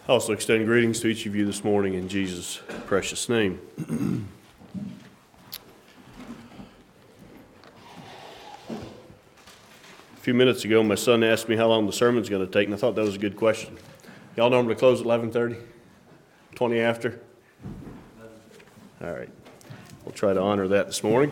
I also extend greetings to each of you this morning in Jesus' precious name. A few minutes ago, my son asked me how long the sermon's going to take, and I thought that was a good question. Y'all normally close at 11:30? 20 after? All right. We'll try to honor that this morning.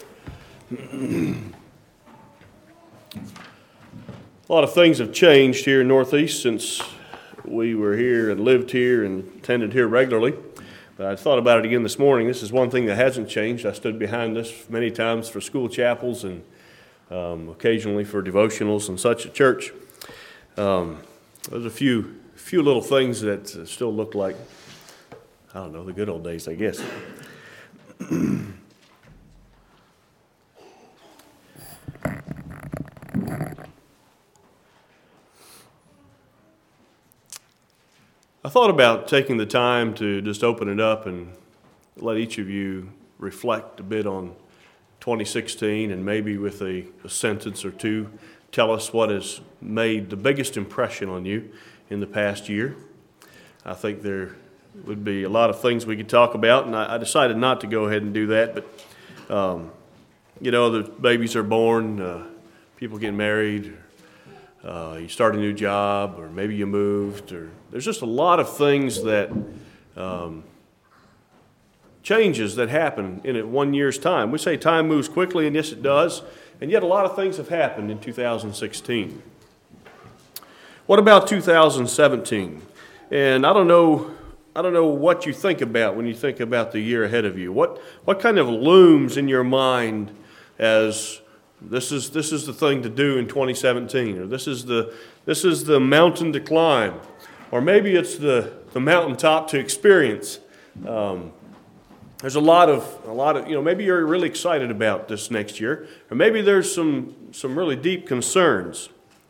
A lot of things have changed here in Northeast since we were here and lived here and attended here regularly. But I thought about it again this morning. This is one thing that hasn't changed. I stood behind this many times for school chapels and occasionally for devotionals and such at church. There's a few little things that still look like, I don't know, the good old days, I guess. I thought about taking the time to just open it up and let each of you reflect a bit on 2016 and maybe with a sentence or two tell us what has made the biggest impression on you in the past year. I think there would be a lot of things we could talk about, and I decided not to go ahead and do that, but the babies are born, people get married, you start a new job, or maybe you moved, or there's just a lot of things that changes that happen in 1 year's time. We say time moves quickly, and yes, it does, and yet a lot of things have happened in 2016. What about 2017? And I don't know what you think about when you think about the year ahead of you. What kind of looms in your mind as this is the thing to do in 2017, or this is the mountain to climb, or maybe it's the mountaintop to experience. There's a lot of maybe you're really excited about this next year, or maybe there's some really deep concerns.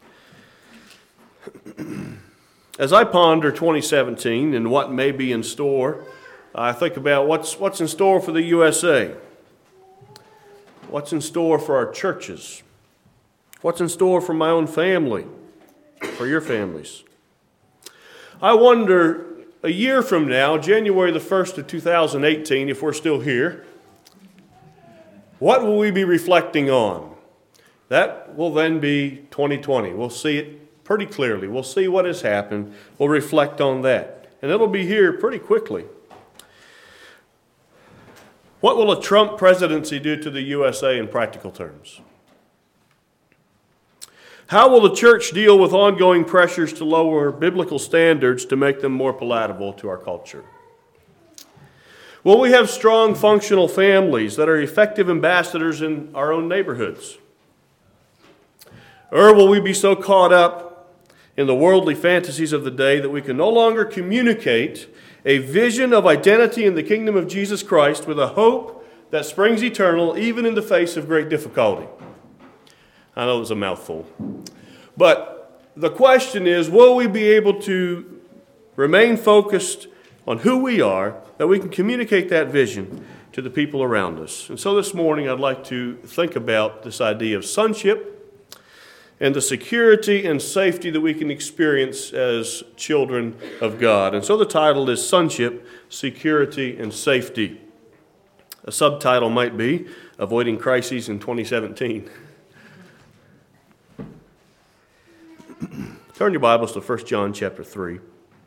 As I ponder 2017 and what may be in store, I think about what's in store for the USA. What's in store for our churches? What's in store for my own family, for your families? I wonder, a year from now, January the 1st of 2018, if we're still here, what will we be reflecting on? That will then be 2020. We'll see it pretty clearly. We'll see what has happened. We'll reflect on that. And it'll be here pretty quickly. What will a Trump presidency do to the USA in practical terms? How will the church deal with ongoing pressures to lower biblical standards to make them more palatable to our culture? Will we have strong, functional families that are effective ambassadors in our own neighborhoods? Or will we be so caught up in the worldly fantasies of the day that we can no longer communicate a vision of identity in the kingdom of Jesus Christ with a hope that springs eternal even in the face of great difficulty? I know it was a mouthful. But the question is, will we be able to remain focused on who we are, that we can communicate that vision to the people around us? And so this morning I'd like to think about this idea of sonship and the security and safety that we can experience as children of God. And so the title is Sonship, Security, and Safety. A subtitle might be Avoiding Crises in 2017. Turn your Bibles to 1 John chapter 3.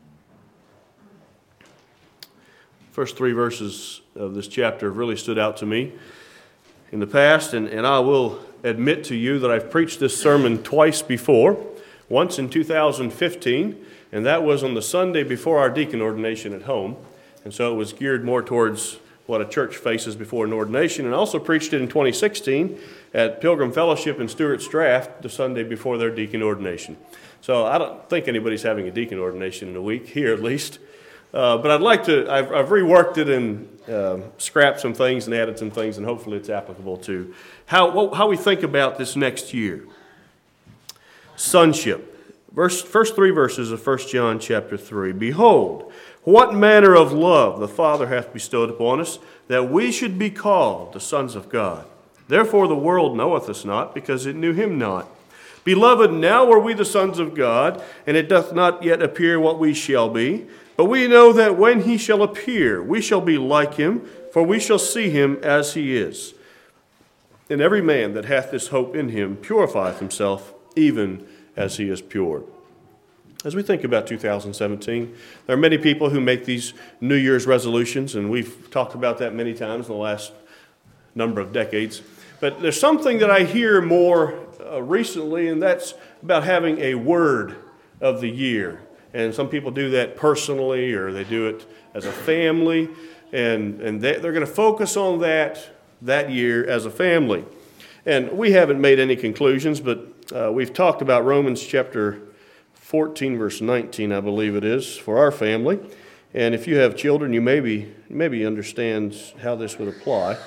First 3 verses of this chapter have really stood out to me in the past, and I will admit to you that I've preached this sermon twice before. Once in 2015, and that was on the Sunday before our deacon ordination at home. And so it was geared more towards what a church faces before an ordination. And I also preached it in 2016 at Pilgrim Fellowship in Stewart's Draft the Sunday before their deacon ordination. So I don't think anybody's having a deacon ordination in a week, here at least. But I'd like to, I've reworked it and scrapped some things and added some things, and hopefully it's applicable to how we think about this next year. Sonship. First 3 verses of 1 John chapter 3. Behold, what manner of love the Father hath bestowed upon us, that we should be called the sons of God. Therefore the world knoweth us not, because it knew him not. Beloved, now are we the sons of God, and it doth not yet appear what we shall be. But we know that when he shall appear, we shall be like him, for we shall see him as he is. And every man that hath this hope in him purifieth himself, even as he is pure. As we think about 2017, there are many people who make these New Year's resolutions, and we've talked about that many times in the last number of decades. But there's something that I hear more recently, and that's about having a word of the year. And some people do that personally, or they do it as a family, and they're going to focus on that year as a family. And we haven't made any conclusions, but we've talked about Romans chapter 14, verse 19, I believe it is, for our family. And if you have children, you maybe understand how this would apply.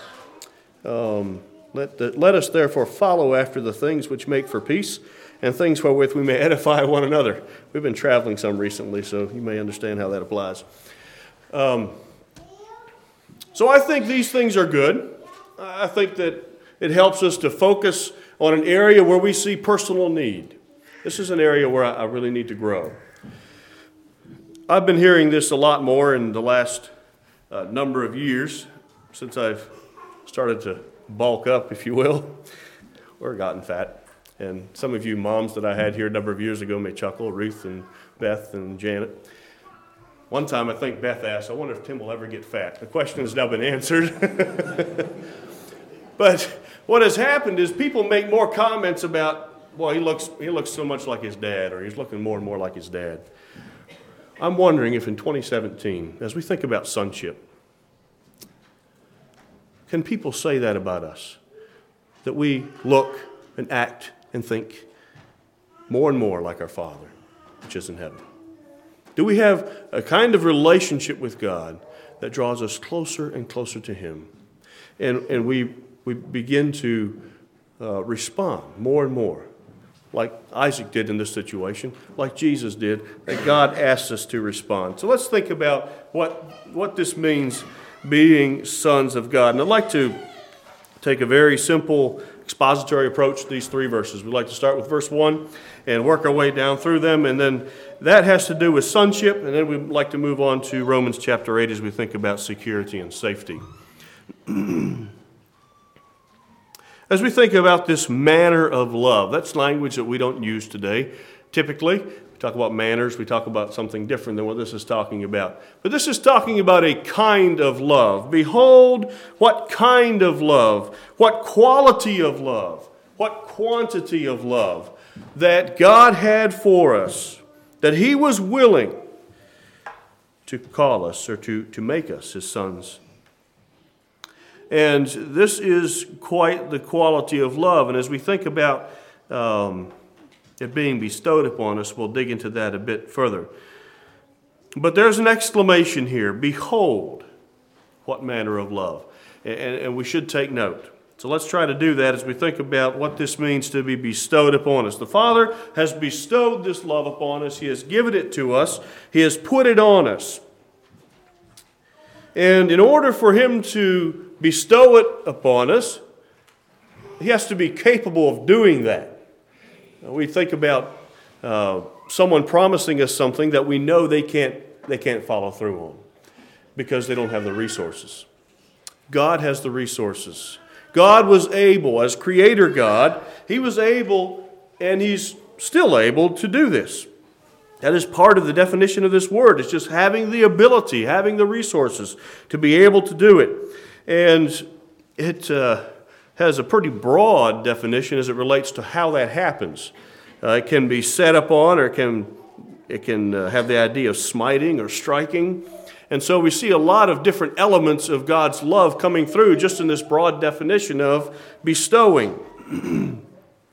Let us therefore follow after the things which make for peace, and things wherewith we may edify one another. We've been traveling some recently, so you may understand how that applies. So I think these things are good. I think that it helps us to focus on an area where we see personal need. This is an area where I really need to grow. I've been hearing this a lot more in the last number of years, since I've started to bulk up, if you will, or gotten fat. And some of you moms that I had here a number of years ago may chuckle, Ruth and Beth and Janet. One time I think Beth asked, I wonder if Tim will ever get fat. The question has now been answered. But what has happened is people make more comments about, well, he looks so much like his dad, or he's looking more and more like his dad. I'm wondering if in 2017, as we think about sonship, can people say that about us? That we look and act and think more and more like our Father, which is in heaven? Do we have a kind of relationship with God that draws us closer and closer to Him? And we begin to respond more and more, like Isaac did in this situation, like Jesus did, that God asks us to respond. So let's think about what this means, being sons of God. And I'd like to take a very simple expository approach to these three verses. We'd like to start with verse 1 and work our way down through them. And then that has to do with sonship. And then we'd like to move on to Romans chapter 8 as we think about security and safety. As we think about this manner of love, that's language that we don't use today. Typically, we talk about manners, we talk about something different than what this is talking about. But this is talking about a kind of love. Behold, what kind of love, what quality of love, what quantity of love that God had for us, that He was willing to call us or to make us His sons. And this is quite the quality of love. And as we think about it being bestowed upon us, we'll dig into that a bit further. But there's an exclamation here. Behold, what manner of love. And we should take note. So let's try to do that as we think about what this means to be bestowed upon us. The Father has bestowed this love upon us. He has given it to us. He has put it on us. And in order for Him to bestow it upon us, He has to be capable of doing that. We think about someone promising us something that we know they can't follow through on because they don't have the resources. God has the resources. God was able, as Creator God, He was able, and He's still able to do this. That is part of the definition of this word. It's just having the ability, having the resources to be able to do it. And it has a pretty broad definition as it relates to how that happens. It can be set upon, or it can have the idea of smiting or striking. And so we see a lot of different elements of God's love coming through just in this broad definition of bestowing.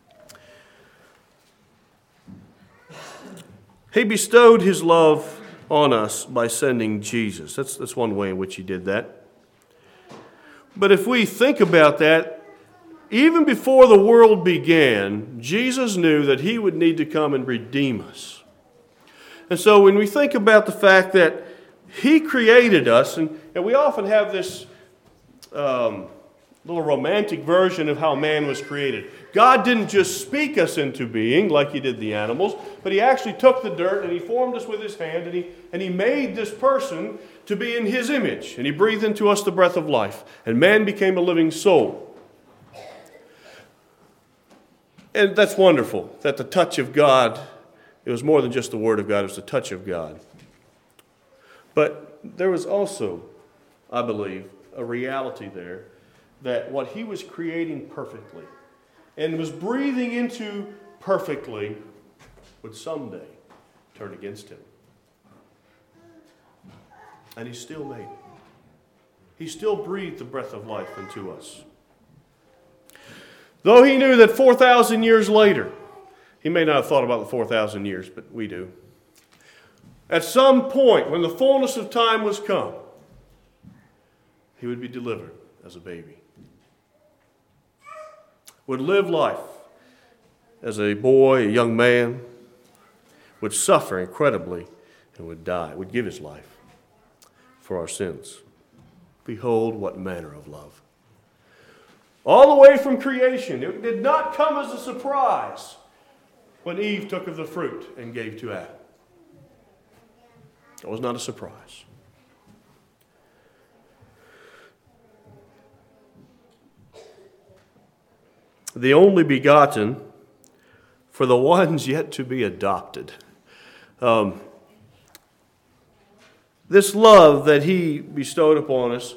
He bestowed His love on us by sending Jesus. That's one way in which He did that. But if we think about that, even before the world began, Jesus knew that He would need to come and redeem us. And so when we think about the fact that He created us, and we often have this little romantic version of how man was created. God didn't just speak us into being like he did the animals, but he actually took the dirt and he formed us with his hand, and he made this person to be in his image. And he breathed into us the breath of life, and man became a living soul. And that's wonderful, that the touch of God, it was more than just the Word of God, it was the touch of God. But there was also, I believe, a reality there that what he was creating perfectly and was breathing into perfectly would someday turn against him. And he still made it. He still breathed the breath of life into us. Though he knew that 4,000 years later, he may not have thought about the 4,000 years, but we do. At some point, when the fullness of time was come, he would be delivered as a baby. Would live life as a boy, a young man, would suffer incredibly, and would die, would give his life for our sins. Behold, what manner of love. All the way from creation, it did not come as a surprise when Eve took of the fruit and gave to Adam. It was not a surprise. The only begotten for the ones yet to be adopted. This love that he bestowed upon us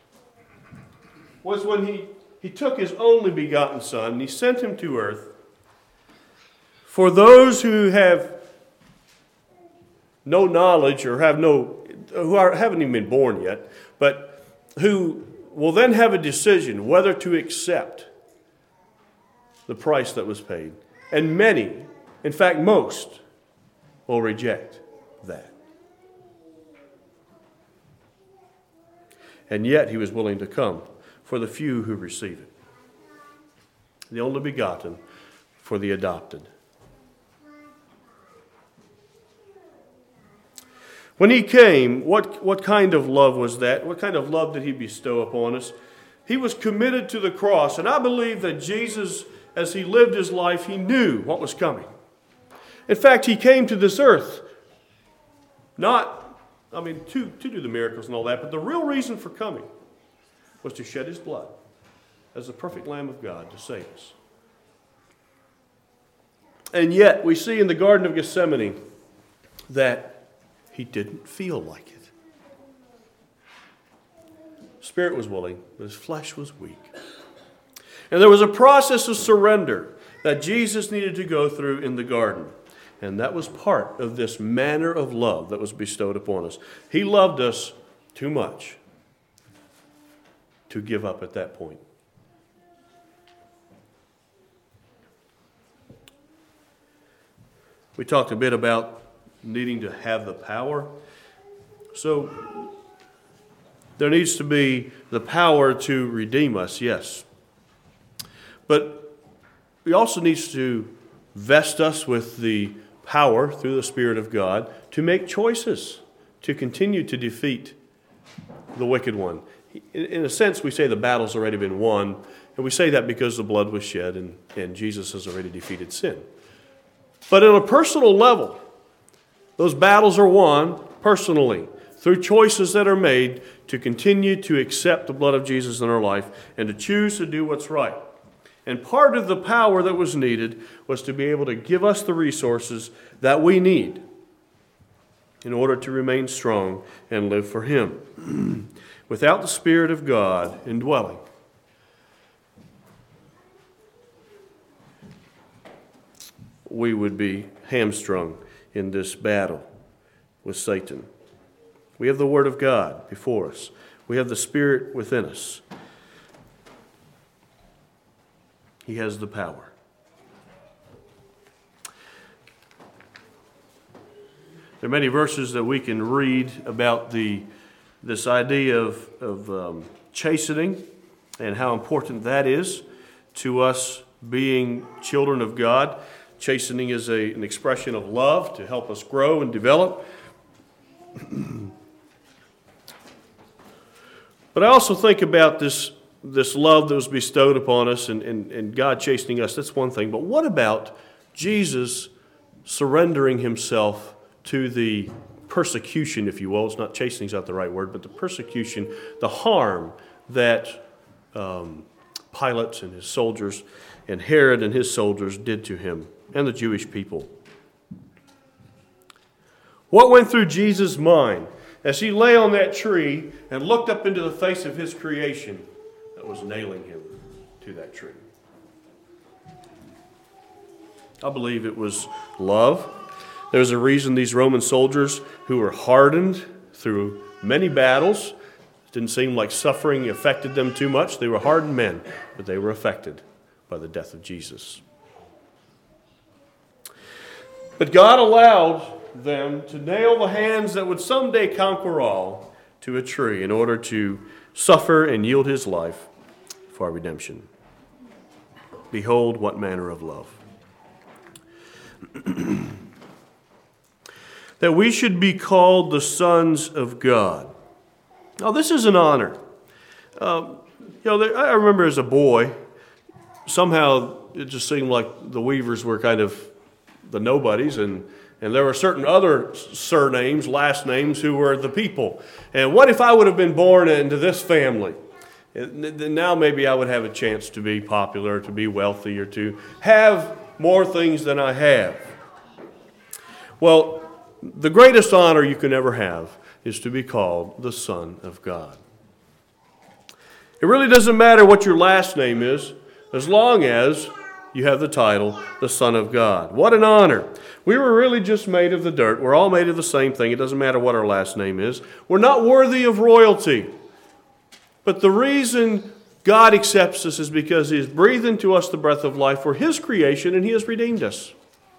was when he took his only begotten Son and he sent him to earth for those who have no knowledge or haven't even been born yet, but who will then have a decision whether to accept the price that was paid. And many, in fact most, will reject that. And yet he was willing to come for the few who receive it. The only begotten for the adopted. When he came, what kind of love was that? What kind of love did he bestow upon us? He was committed to the cross, and I believe that Jesus, as he lived his life, he knew what was coming. In fact, he came to this earth to do the miracles and all that, but the real reason for coming was to shed his blood as the perfect Lamb of God to save us. And yet, we see in the Garden of Gethsemane that he didn't feel like it. Spirit was willing, but his flesh was weak. And there was a process of surrender that Jesus needed to go through in the garden. And that was part of this manner of love that was bestowed upon us. He loved us too much to give up at that point. We talked a bit about needing to have the power. So there needs to be the power to redeem us, yes. But he also needs to vest us with the power through the Spirit of God to make choices to continue to defeat the wicked one. In a sense, we say the battle's already been won, and we say that because the blood was shed and Jesus has already defeated sin. But on a personal level, those battles are won personally through choices that are made to continue to accept the blood of Jesus in our life and to choose to do what's right. And part of the power that was needed was to be able to give us the resources that we need in order to remain strong and live for him. Without the Spirit of God indwelling, we would be hamstrung in this battle with Satan. We have the Word of God before us. We have the Spirit within us. He has the power. There are many verses that we can read about this idea of chastening and how important that is to us being children of God. Chastening is an expression of love to help us grow and develop. But I also think about this this love that was bestowed upon us and God chastening us, that's one thing. But what about Jesus surrendering himself to the persecution, if you will? It's not chastening is not the right word, but the persecution, the harm that Pilate and his soldiers and Herod and his soldiers did to him and the Jewish people. What went through Jesus' mind as he lay on that tree and looked up into the face of his creation that was nailing him to that tree? I believe it was love. There's a reason these Roman soldiers who were hardened through many battles, it didn't seem like suffering affected them too much. They were hardened men, but they were affected by the death of Jesus. But God allowed them to nail the hands that would someday conquer all to a tree in order to suffer and yield his life for our redemption. Behold, what manner of love. That we should be called the sons of God. Now, this is an honor. I remember as a boy, somehow it just seemed like the Weavers were kind of the nobodies, and there were certain other surnames, last names, who were the people. And what if I would have been born into this family? Now maybe I would have a chance to be popular, to be wealthy, or to have more things than I have. Well, the greatest honor you can ever have is to be called the Son of God. It really doesn't matter what your last name is, as long as you have the title, the Son of God. What an honor. We were really just made of the dirt. We're all made of the same thing. It doesn't matter what our last name is. We're not worthy of royalty. But the reason God accepts us is because he has breathed into us the breath of life. We're his creation, and he has redeemed us.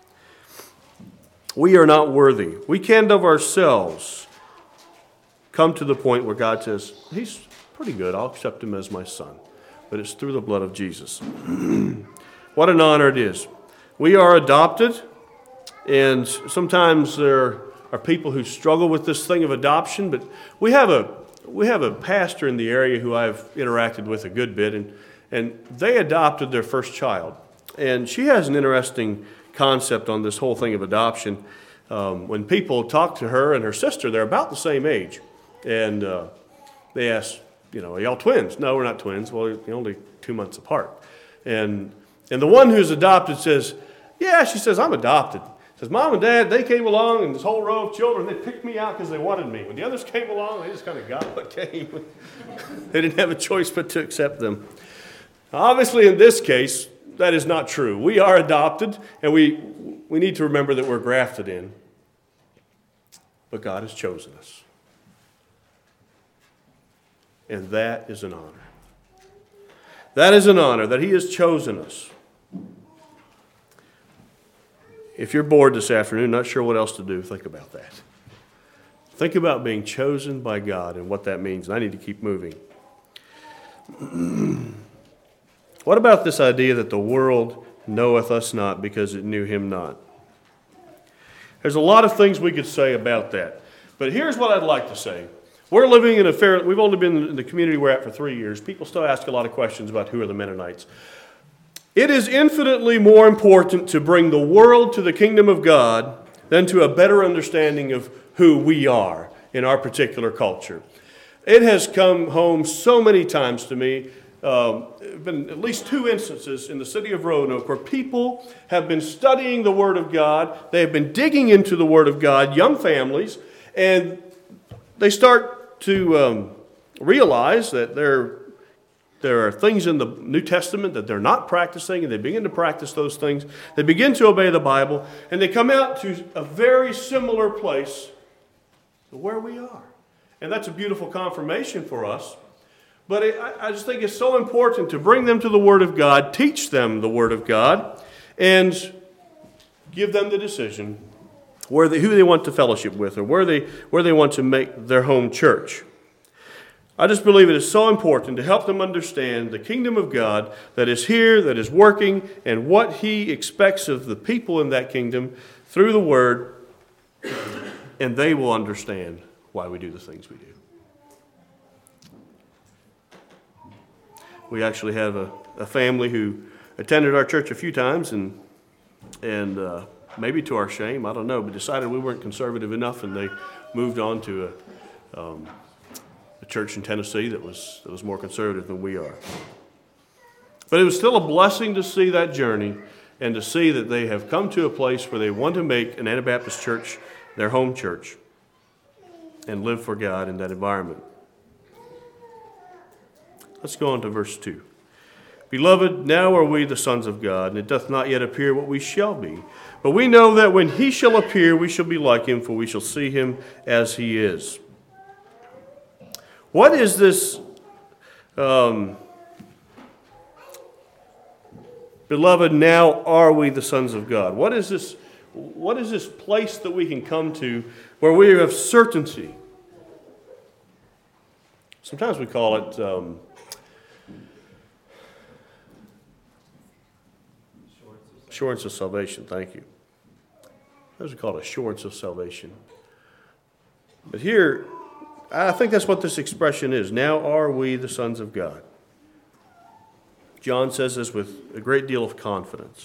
We are not worthy. We can't of ourselves come to the point where God says, he's pretty good, I'll accept him as my son. But it's through the blood of Jesus. What an honor it is. We are adopted, and sometimes there are people who struggle with this thing of adoption, but we have a pastor in the area who I've interacted with a good bit, and they adopted their first child. And she has an interesting concept on this whole thing of adoption. When people talk to her and her sister, they're about the same age. And they ask, are y'all twins? No, we're not twins. Well, you're only 2 months apart. And the one who's adopted says, yeah, she says, I'm adopted. Says, Mom and Dad, they came along, and this whole row of children, they picked me out because they wanted me. When the others came along, they just kind of got what came. They didn't have a choice but to accept them. Obviously, in this case, that is not true. We are adopted, and we need to remember that we're grafted in. But God has chosen us. And that is an honor. That is an honor, that he has chosen us. If you're bored this afternoon, not sure what else to do, think about that. Think about being chosen by God and what that means. And I need to keep moving. What about this idea that the world knoweth us not because it knew him not? There's a lot of things we could say about that. But here's what I'd like to say. We're living in we've only been in the community we're at for 3 years. People still ask a lot of questions about who are the Mennonites. It is infinitely more important to bring the world to the kingdom of God than to a better understanding of who we are in our particular culture. It has come home so many times to me. Been at least 2 instances in the city of Roanoke where people have been studying the Word of God. They have been digging into the Word of God, young families, and they start to realize that there are things in the New Testament that they're not practicing, and they begin to practice those things. They begin to obey the Bible, and they come out to a very similar place to where we are. And that's a beautiful confirmation for us. But I just think it's so important to bring them to the Word of God, teach them the Word of God, and give them the decision who they want to fellowship with or where they want to make their home church. I just believe it is so important to help them understand the kingdom of God that is here, that is working, and what he expects of the people in that kingdom through the Word, and they will understand why we do the things we do. We actually have a family who attended our church a few times and maybe to our shame, I don't know, but decided we weren't conservative enough, and they moved on to a church in Tennessee that was more conservative than we are. But it was still a blessing to see that journey and to see that they have come to a place where they want to make an Anabaptist church their home church and live for God in that environment. Let's go on to verse 2. Beloved, now are we the sons of God, and it doth not yet appear what we shall be. But we know that when he shall appear, we shall be like him, for we shall see him as he is. What is this, beloved, now are we the sons of God? What is this place that we can come to where we have certainty? Sometimes we call it assurance of salvation. Thank you. Sometimes we call it assurance of salvation. But here, I think that's what this expression is. Now are we the sons of God. John says this with a great deal of confidence.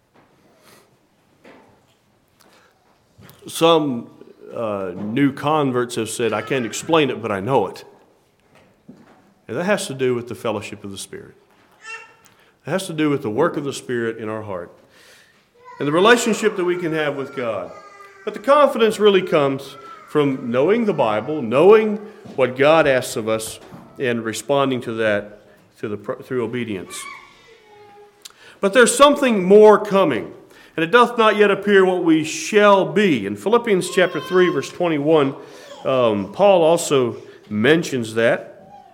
Some new converts have said, I can't explain it, but I know it. And that has to do with the fellowship of the Spirit. It has to do with the work of the Spirit in our heart and the relationship that we can have with God. But the confidence really comes from knowing the Bible, knowing what God asks of us, and responding to that through obedience. But there's something more coming, and it doth not yet appear what we shall be. In Philippians chapter 3, verse 21, Paul also mentions that.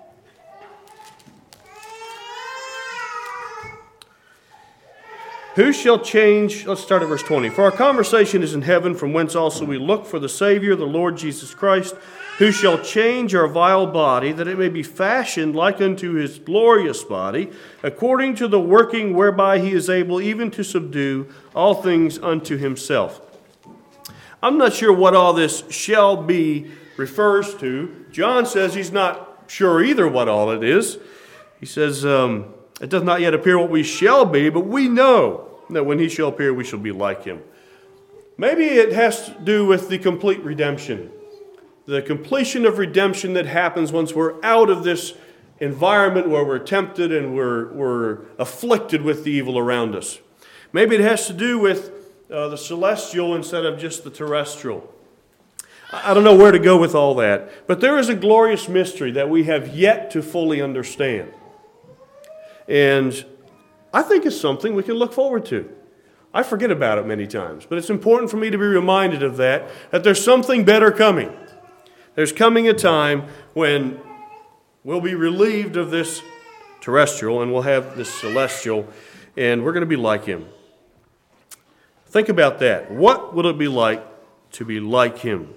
Who shall change, let's start at verse 20. For our conversation is in heaven, from whence also we look for the Savior, the Lord Jesus Christ, who shall change our vile body, that it may be fashioned like unto his glorious body, according to the working whereby he is able even to subdue all things unto himself. I'm not sure what all this shall be refers to. John says he's not sure either what all it is. He says, it does not yet appear what we shall be, but we know that when he shall appear, we shall be like him. Maybe it has to do with the complete redemption. The completion of redemption that happens once we're out of this environment where we're tempted and we're afflicted with the evil around us. Maybe it has to do with the celestial instead of just the terrestrial. I don't know where to go with all that, but there is a glorious mystery that we have yet to fully understand. And I think it's something we can look forward to. I forget about it many times, but it's important for me to be reminded of that there's something better coming. There's coming a time when we'll be relieved of this terrestrial and we'll have this celestial, and we're going to be like him. Think about that. What will it be like to be like him?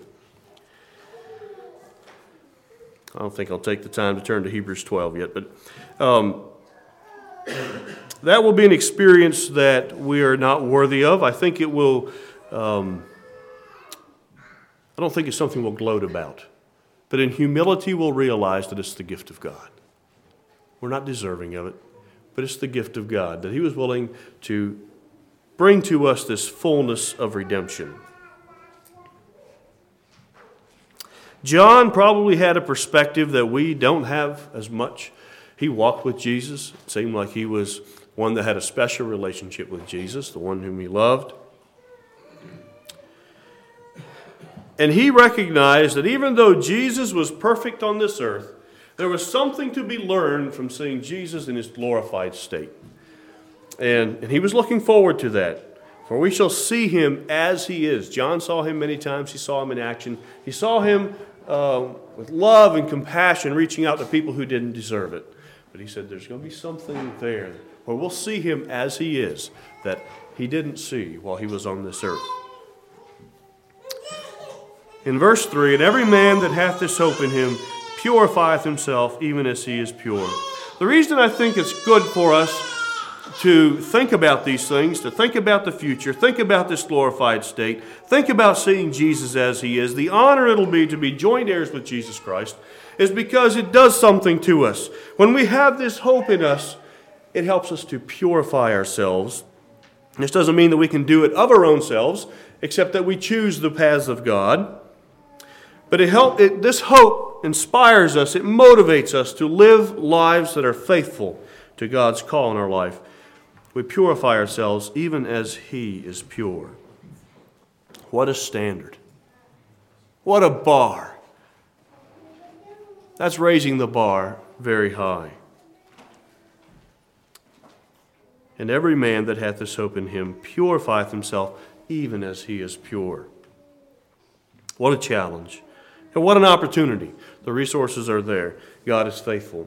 I don't think I'll take the time to turn to Hebrews 12 yet, but that will be an experience that we are not worthy of. I think it will, I don't think it's something we'll gloat about. But in humility, we'll realize that it's the gift of God. We're not deserving of it, but it's the gift of God, that he was willing to bring to us this fullness of redemption. John probably had a perspective that we don't have as much. He walked with Jesus. It seemed like he was one that had a special relationship with Jesus, the one whom he loved. And he recognized that even though Jesus was perfect on this earth, there was something to be learned from seeing Jesus in his glorified state. And he was looking forward to that. For we shall see him as he is. John saw him many times. He saw him in action. He saw him with love and compassion reaching out to people who didn't deserve it. But he said there's going to be something there where we'll see him as he is that he didn't see while he was on this earth. In verse 3, and every man that hath this hope in him purifieth himself even as he is pure. The reason I think it's good for us to think about these things, to think about the future, think about this glorified state, think about seeing Jesus as he is, the honor it'll be to be joint heirs with Jesus Christ, is because it does something to us. When we have this hope in us, it helps us to purify ourselves. This doesn't mean that we can do it of our own selves, except that we choose the paths of God. But this hope inspires us, it motivates us to live lives that are faithful to God's call in our life. We purify ourselves even as he is pure. What a standard. What a bar. That's raising the bar very high. And every man that hath this hope in him purifieth himself even as he is pure. What a challenge. And what an opportunity. The resources are there. God is faithful.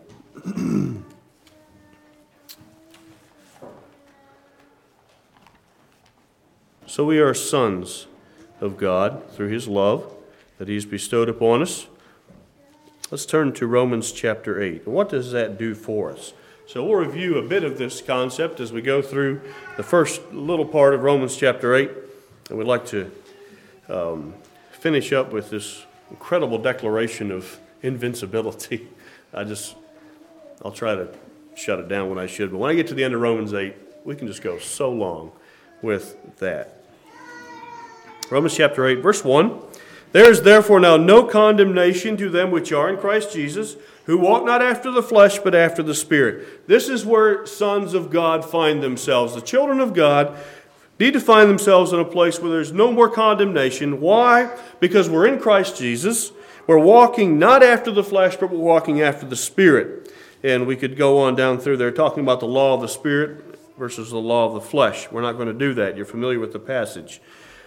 So we are sons of God through his love that he's bestowed upon us. Let's turn to Romans chapter 8. What does that do for us? So we'll review a bit of this concept as we go through the first little part of Romans chapter 8. And we'd like to finish up with this incredible declaration of invincibility. I'll try to shut it down when I should. But when I get to the end of Romans 8, we can just go so long with that. Romans chapter 8, verse 1. There is therefore now no condemnation to them which are in Christ Jesus, who walk not after the flesh, but after the Spirit. This is where sons of God find themselves. The children of God need to find themselves in a place where there's no more condemnation. Why? Because we're in Christ Jesus. We're walking not after the flesh, but we're walking after the Spirit. And we could go on down through there talking about the law of the Spirit versus the law of the flesh. We're not going to do that. You're familiar with the passage.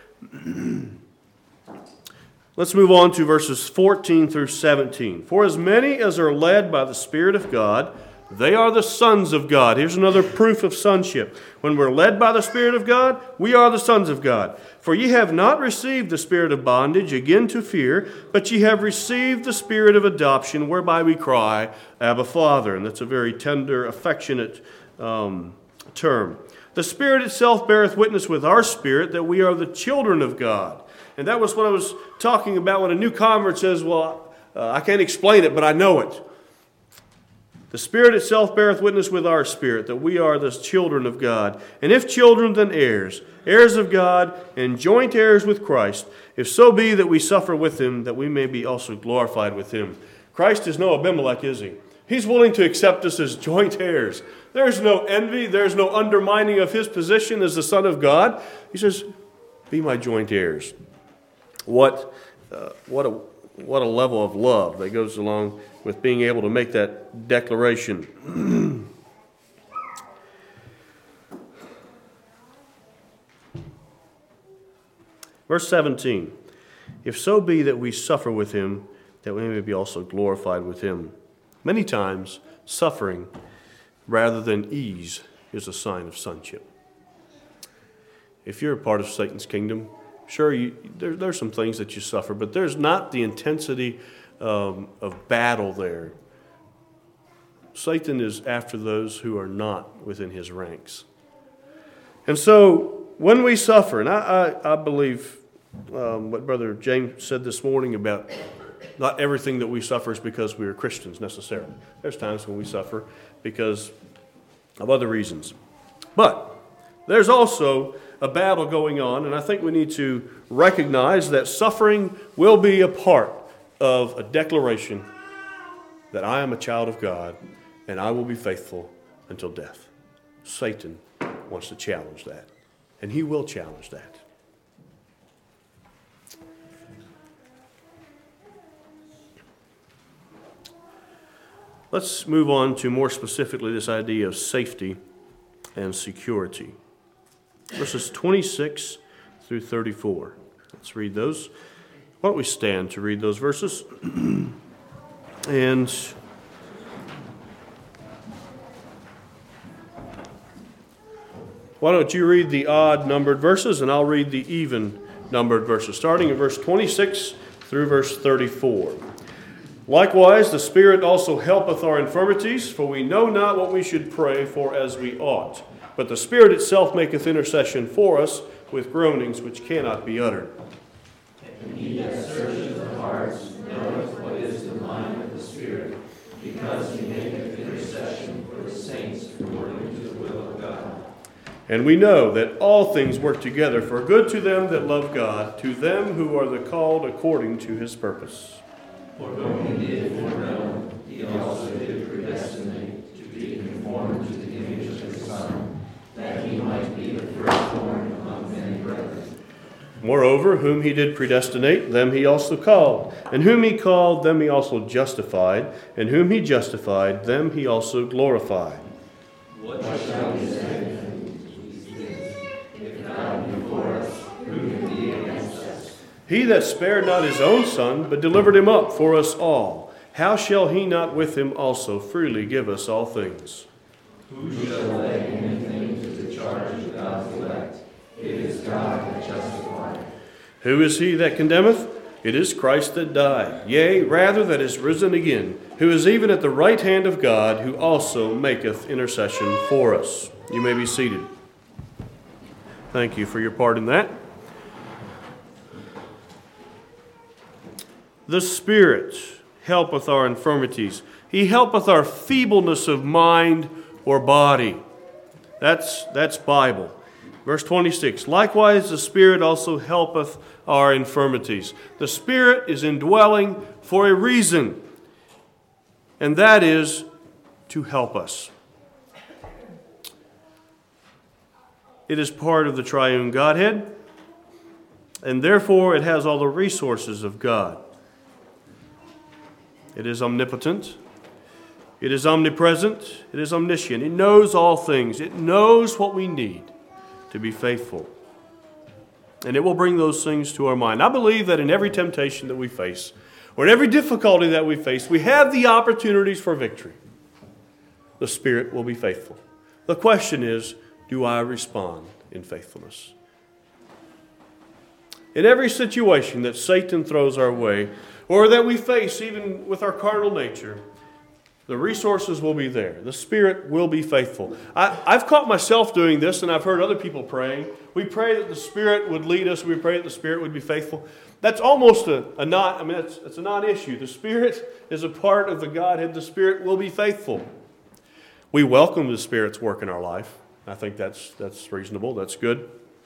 Let's move on to verses 14 through 17. For as many as are led by the Spirit of God, they are the sons of God. Here's another proof of sonship. When we're led by the Spirit of God, we are the sons of God. For ye have not received the spirit of bondage again to fear, but ye have received the spirit of adoption, whereby we cry, Abba, Father. And that's a very tender, affectionate term. The Spirit itself beareth witness with our spirit that we are the children of God. And that was what I was talking about when a new convert says, well, I can't explain it, but I know it. The Spirit itself beareth witness with our spirit that we are the children of God. And if children, then heirs, heirs of God, and joint heirs with Christ, if so be that we suffer with him, that we may be also glorified with him. Christ is no Abimelech, is he? He's willing to accept us as joint heirs. There's no envy. There's no undermining of his position as the Son of God. He says, be my joint heirs. What a level of love that goes along with being able to make that declaration. Verse 17. If so be that we suffer with him, that we may be also glorified with him. Many times, suffering rather than ease is a sign of sonship. If you're a part of Satan's kingdom, sure, there's some things that you suffer, but there's not the intensity of battle there. Satan is after those who are not within his ranks. And so when we suffer, and I believe what Brother James said this morning about not everything that we suffer is because we are Christians necessarily. There's times when we suffer because of other reasons. But there's also a battle going on, and I think we need to recognize that suffering will be a part of a declaration that I am a child of God and I will be faithful until death. Satan wants to challenge that, and he will challenge that. Let's move on to more specifically this idea of safety and security. Verses 26 through 34. Let's read those. Why don't we stand to read those verses? And why don't you read the odd-numbered verses, and I'll read the even-numbered verses, starting at verse 26 through verse 34. Likewise, the Spirit also helpeth our infirmities, for we know not what we should pray for as we ought. But the Spirit itself maketh intercession for us with groanings which cannot be uttered. And he that searcheth the hearts knoweth what is the mind of the Spirit, because he maketh intercession for the saints according to the will of God. And we know that all things work together for good to them that love God, to them who are the called according to his purpose. For whom he did foreknow, he also did predestinate to be conformed to the image of his Son, that he might be the firstborn among many brethren. Moreover, whom he did predestinate, them he also called. And whom he called, them he also justified. And whom he justified, them he also glorified. What shall we say then to these things? If God be for us, who can be against us? He that spared not his own Son, but delivered him up for us all, how shall he not with him also freely give us all things? Who shall lay anything to the charge of God's elect? It is God that justifieth. Who is he that condemneth? It is Christ that died, yea, rather that is risen again, who is even at the right hand of God, who also maketh intercession for us. You may be seated. Thank you for your part in that. The Spirit helpeth our infirmities. He helpeth our feebleness of mind or body. That's Bible. Verse 26, likewise the Spirit also helpeth our infirmities. The Spirit is indwelling for a reason, and that is to help us. It is part of the triune Godhead, and therefore it has all the resources of God. It is omnipotent. It is omnipresent. It is omniscient. It knows all things. It knows what we need to be faithful. And it will bring those things to our mind. I believe that in every temptation that we face, or in every difficulty that we face, we have the opportunities for victory. The Spirit will be faithful. The question is, do I respond in faithfulness? In every situation that Satan throws our way, or that we face even with our carnal nature, the resources will be there. The Spirit will be faithful. I've caught myself doing this, and I've heard other people praying. We pray that the Spirit would lead us. We pray that the Spirit would be faithful. That's almost it's a non-issue. The Spirit is a part of the Godhead. The Spirit will be faithful. We welcome the Spirit's work in our life. I think that's reasonable. That's good.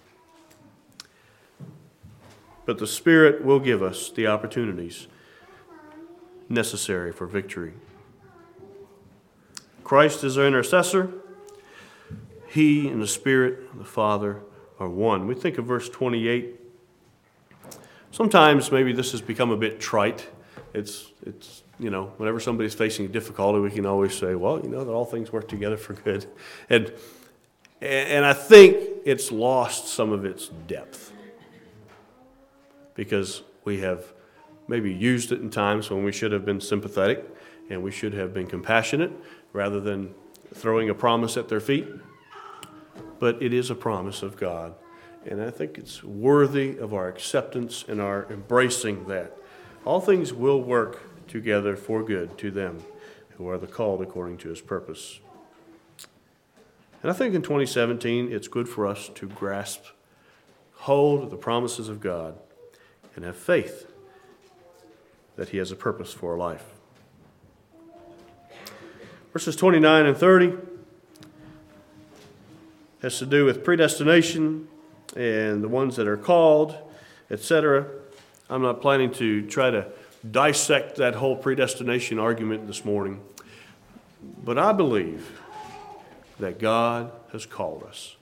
But the Spirit will give us the opportunities necessary for victory. Christ is our intercessor. He and the Spirit and the Father are one. We think of verse 28. Sometimes maybe this has become a bit trite. It's whenever somebody's facing a difficulty, we can always say, well, that all things work together for good. And I think it's lost some of its depth because we have maybe used it in times when we should have been sympathetic and we should have been compassionate rather than throwing a promise at their feet. But it is a promise of God. And I think it's worthy of our acceptance and our embracing that. All things will work together for good to them who are the called according to his purpose. And I think in 2017, it's good for us to grasp hold of the promises of God and have faith that he has a purpose for our life. Verses 29 and 30 has to do with predestination and the ones that are called, etc. I'm not planning to try to dissect that whole predestination argument this morning, but I believe that God has called us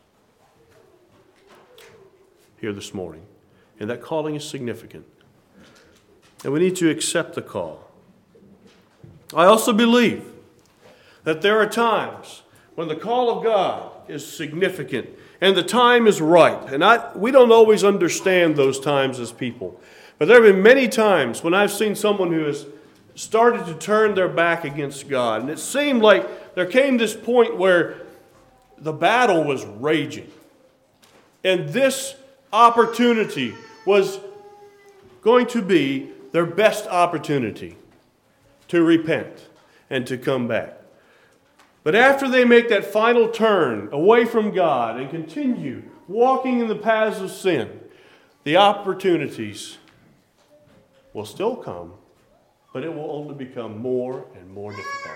here this morning, and that calling is significant, and we need to accept the call. I also believe that there are times when the call of God is significant and the time is right. And we don't always understand those times as people. But there have been many times when I've seen someone who has started to turn their back against God. And it seemed like there came this point where the battle was raging. And this opportunity was going to be their best opportunity to repent and to come back. But after they make that final turn away from God and continue walking in the paths of sin, the opportunities will still come, but it will only become more and more difficult.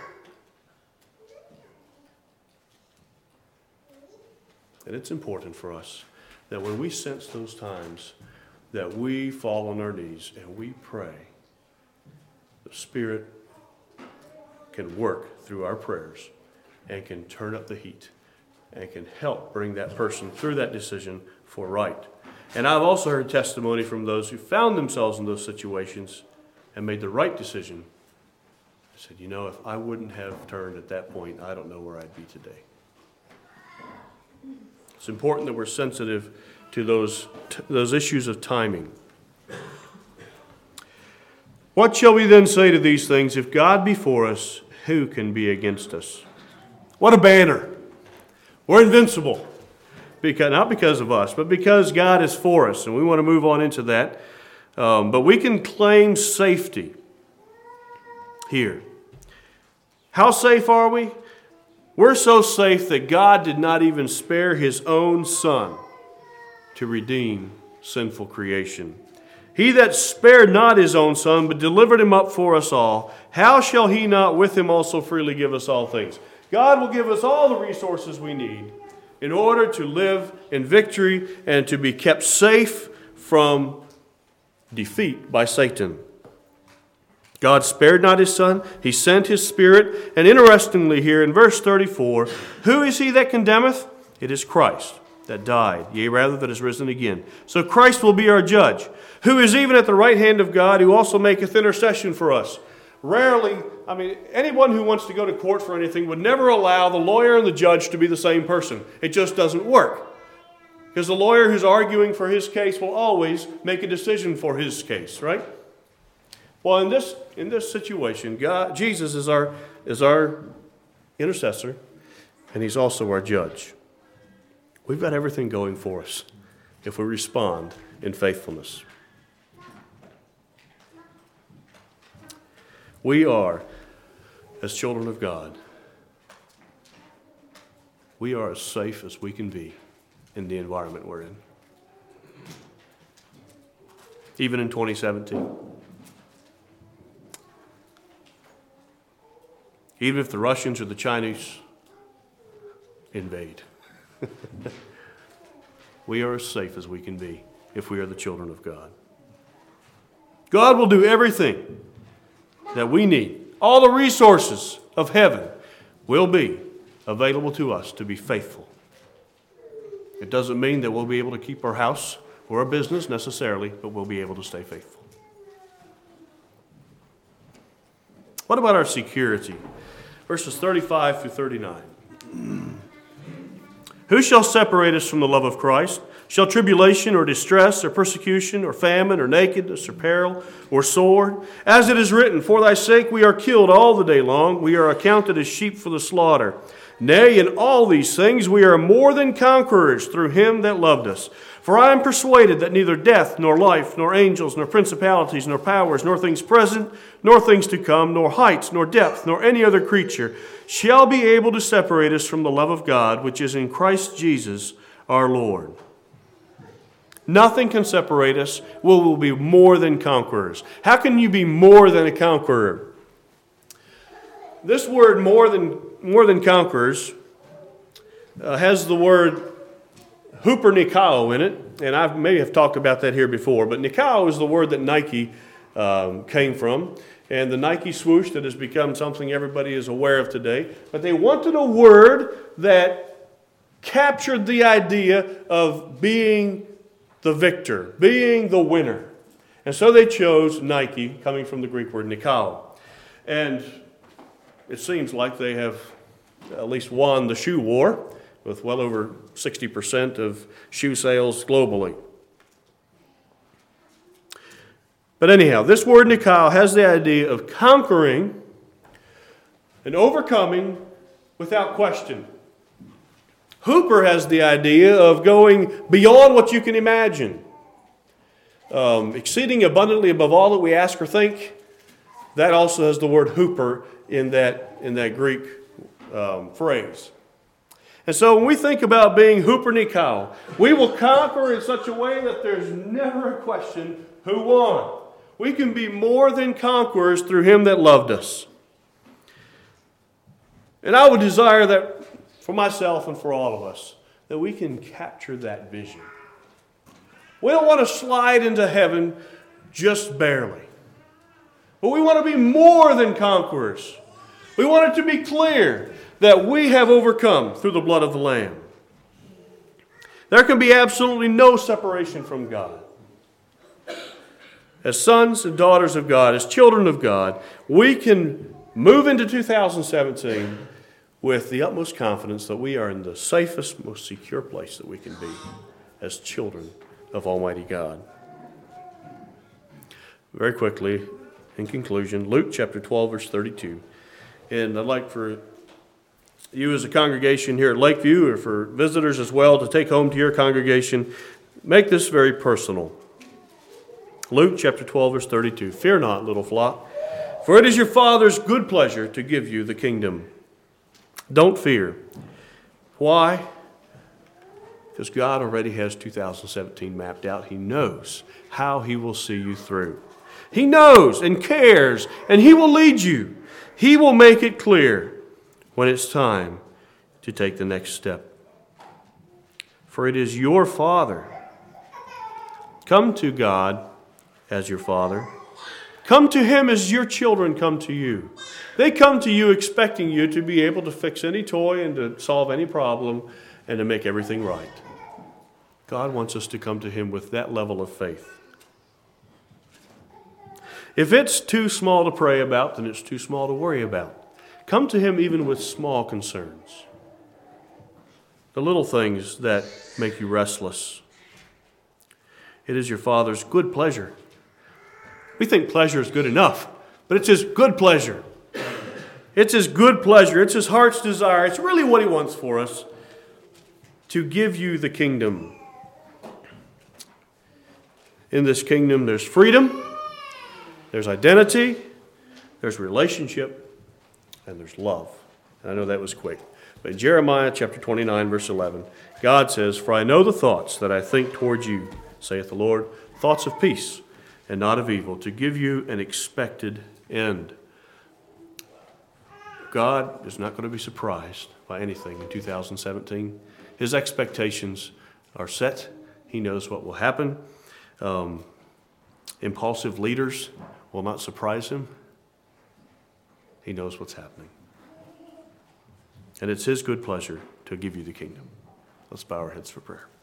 And it's important for us that when we sense those times, that we fall on our knees and we pray. The Spirit can work through our prayers and can turn up the heat and can help bring that person through that decision for right. And I've also heard testimony from those who found themselves in those situations and made the right decision. I said, if I wouldn't have turned at that point, I don't know where I'd be today. It's important that we're sensitive to those issues of timing. What shall we then say to these things? If God be for us, who can be against us? What a banner. We're invincible. Not because of us, but because God is for us. And we want to move on into that. But we can claim safety here. How safe are we? We're so safe that God did not even spare His own Son to redeem sinful creation. He that spared not His own Son, but delivered Him up for us all, how shall He not with Him also freely give us all things? God will give us all the resources we need in order to live in victory and to be kept safe from defeat by Satan. God spared not His Son, He sent His Spirit. And interestingly here in verse 34, who is He that condemneth? It is Christ that died, yea, rather that is risen again. So Christ will be our judge, who is even at the right hand of God, who also maketh intercession for us. Rarely, anyone who wants to go to court for anything would never allow the lawyer and the judge to be the same person. It just doesn't work. Because the lawyer who's arguing for his case will always make a decision for his case, right? Well, in this situation, Jesus is our intercessor, and He's also our judge. We've got everything going for us if we respond in faithfulness. We are, as children of God, we are as safe as we can be in the environment we're in. Even in 2017. Even if the Russians or the Chinese invade. We are as safe as we can be if we are the children of God. God will do everything that we need. All the resources of heaven will be available to us to be faithful. It doesn't mean that we'll be able to keep our house or our business necessarily, but we'll be able to stay faithful. What about our security? Verses 35 through 39. Who shall separate us from the love of Christ? Shall tribulation or distress or persecution or famine or nakedness or peril or sword? As it is written, for thy sake we are killed all the day long. We are accounted as sheep for the slaughter. Nay, in all these things we are more than conquerors through Him that loved us. For I am persuaded that neither death, nor life, nor angels, nor principalities, nor powers, nor things present, nor things to come, nor heights, nor depth, nor any other creature shall be able to separate us from the love of God, which is in Christ Jesus our Lord. Nothing can separate us. We will be more than conquerors. How can you be more than a conqueror? This word more than conquerors has the word hupernikao in it, and I may have talked about that here before, but nikao is the word that Nike came from, and the Nike swoosh that has become something everybody is aware of today. But they wanted a word that captured the idea of being the victor, being the winner. And so they chose Nike, coming from the Greek word nikao. And it seems like they have at least won the shoe war, with well over 60% of shoe sales globally. But anyhow, this word nikao has the idea of conquering and overcoming without question. Hooper has the idea of going beyond what you can imagine. Exceeding abundantly above all that we ask or think. That also has the word hooper in that Greek phrase. And so when we think about being Hupernikao, we will conquer in such a way that there's never a question who won. We can be more than conquerors through him that loved us. And I would desire that for myself and for all of us, that we can capture that vision. We don't want to slide into heaven just barely. But we want to be more than conquerors. We want it to be clear that we have overcome through the blood of the Lamb. There can be absolutely no separation from God. As sons and daughters of God, as children of God, we can move into 2017 with the utmost confidence that we are in the safest, most secure place that we can be as children of Almighty God. Very quickly, in conclusion, Luke chapter 12, verse 32. And I'd like for you as a congregation here at Lakeview, or for visitors as well, to take home to your congregation, make this very personal. Luke chapter 12, verse 32. Fear not, little flock, for it is your Father's good pleasure to give you the kingdom. Don't fear. Why? Because God already has 2017 mapped out. He knows how He will see you through. He knows and cares, and He will lead you. He will make it clear when it's time to take the next step. For it is your Father. Come to God as your Father. Come to Him as your children come to you. They come to you expecting you to be able to fix any toy and to solve any problem and to make everything right. God wants us to come to Him with that level of faith. If it's too small to pray about, then it's too small to worry about. Come to Him even with small concerns. The little things that make you restless. It is your Father's good pleasure. We think pleasure is good enough, but it's His good pleasure. It's His good pleasure. It's His heart's desire. It's really what He wants for us, to give you the kingdom. In this kingdom, there's freedom, there's identity, there's relationship, and there's love. And I know that was quick. But in Jeremiah chapter 29, verse 11, God says, "For I know the thoughts that I think towards you, saith the Lord, thoughts of peace and not of evil, to give you an expected end." God is not going to be surprised by anything in 2017. His expectations are set. He knows what will happen. Impulsive leaders will not surprise Him. He knows what's happening. And it's His good pleasure to give you the kingdom. Let's bow our heads for prayer.